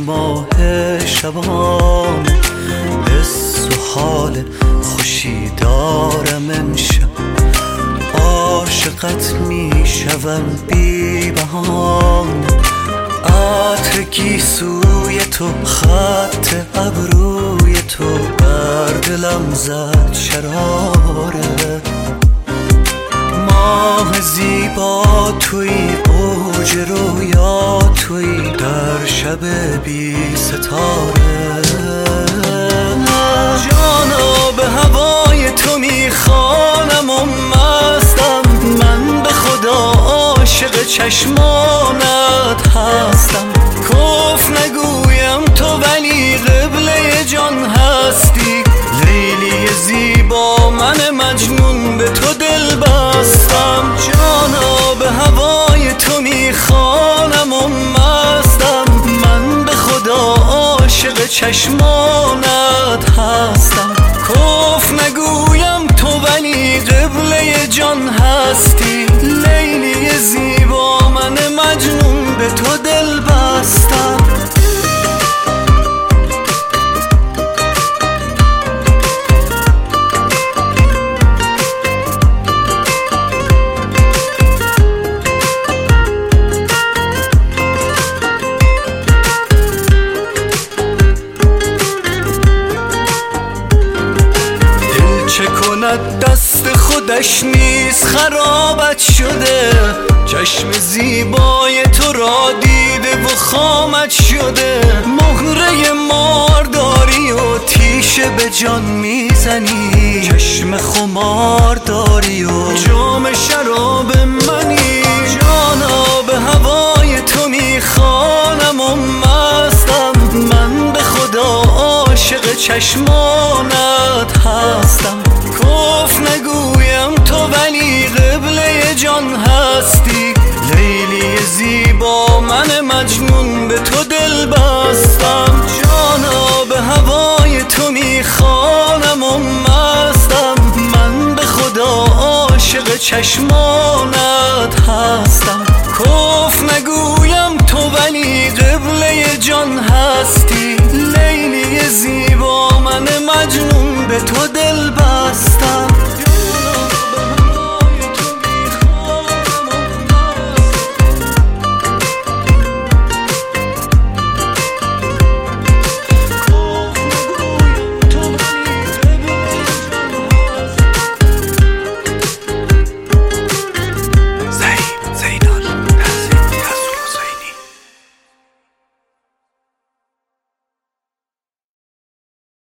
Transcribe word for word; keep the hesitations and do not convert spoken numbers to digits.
ماه شبام، حس و حال خوشی دارم امشب. عاشقت میشوم بی بهانه، عطر گیسوی تو، خط ابروی تو بر دلم زد شراره. ماه زیبا توی، اوج رویا توی، در شب بی ستاره. جانا به هوای تو میخوانم و مستم، من به خدا عاشق چشمانت هستم. کف نگویم تو ولی قبله جان هستی، لیلی زیبا من مجنون به تو دل بستم. جانا به هوای تو میخوانم و مستم، من به خدا عاشق چشمانت هستم. کف نگویم تو ولی قبله جان هستی، لیلی زیبا من مجنون به تو دل بستم. چه کند دست خودش نیست خرابت شده، چشم زیبای تو را دیده و خامت شده. مهره مار داری و تیشه به جان میزنی، چشم خمار داری و جام شراب منی. جانا به هوای تو میخوانم و مستم، من به خدا عاشق چشمانت هستم. کف نگویم تو ولی قبله جان هستی، لیلی زیبا من مجنون به تو دل بستم. جانا به هوای تو میخوانم و مستم، من به خدا عاشق چشمانت هستم. کف نگویم تو ولی قبله جان هستی، لیلی زیبا من مجنون به تو دل بستم.